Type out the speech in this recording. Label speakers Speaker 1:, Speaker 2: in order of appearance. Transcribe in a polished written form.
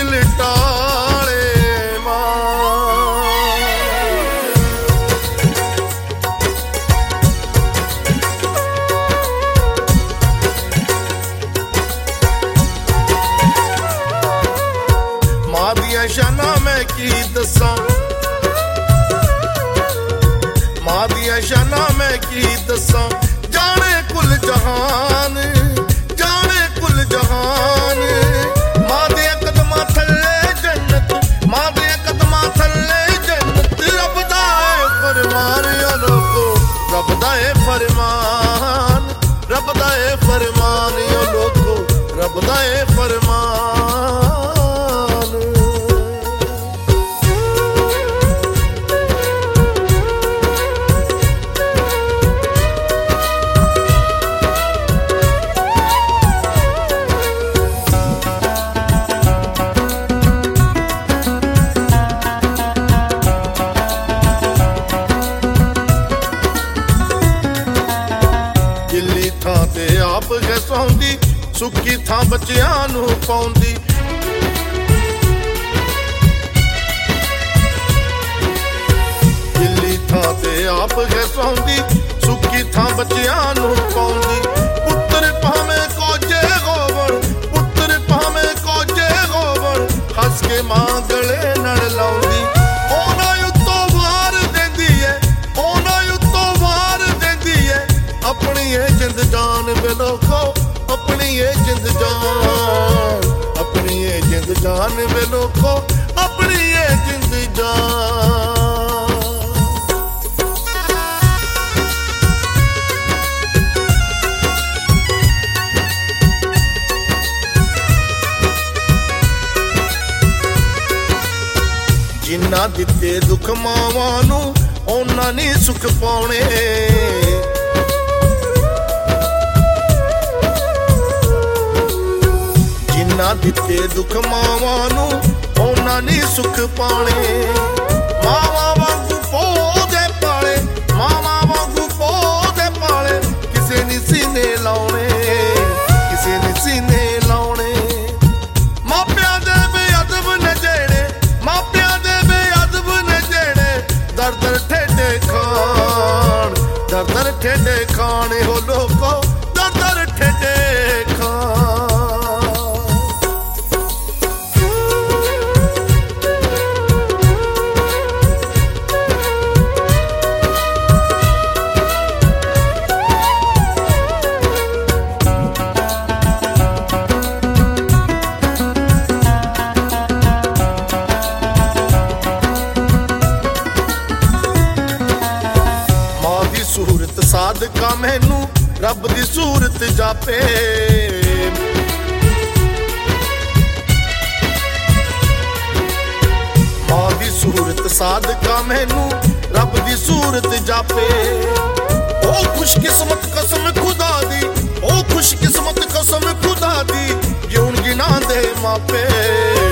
Speaker 1: लटाले मां दिया शाना मैं की दसा, मां दिया शाना मैं की दसा, जाने कुल जहान, जाने कुल जहान। मां दे कदमां थल्ले जन्नत, मां दे कदमां थल्ले जन्नत, रब दा ए फरमान या लोगो, रब दा ए फरमान, रब दा ए फरमान या लोगो, रब दा ए फरमान। गिल्ली थां ते आप गसौंदी, सुक्की थां बच्चियां नू पाउंदी। गिल्ली थां ते आप गसौंदी, सुक्की थां बच्चियां नू पाउंदी। पुत्तर भावें कोजे गोवण, पुत्तर भावें कोजे गोवण, हस के मां गले नड़ लाउंदी। ओना उत्तों वार देंदी है, ओना उत्तों वार देंदी है, अपनी ये जिंद जान वे लोगो, अपनी ये जिंद जान, अपनी ये जिंद जान वे लोगो, अपनी ये जिंद जान। जिन्ना दिते दुख मावां नू, ओना नहीं सुख पाउणे। जिन्ना दिते दुख मावां नू, ओना नहीं सुख पाने। मावां वांगू पौधे पाले, मावां वांगू पौधे पाले, किसे नी सीने लाउणे, किसे नी सीने लाउणे। मापियां दे बेअदब न जेड़े, मापियां दे बेअदब न जेड़े, दर दर ठेडे खान, दर दर ठेडे खान हो लोगो, दर दर ठेडे खान। सूरत सादका मैनू रब दी सूरत जापे। मां दी सूरत सादका मैनू रब दी सूरत जापे। ओ खुशकिस्मत कसम खुदा दी, ओ खुशकिस्मत कसम खुदा दी, गिण गिना दे मापे।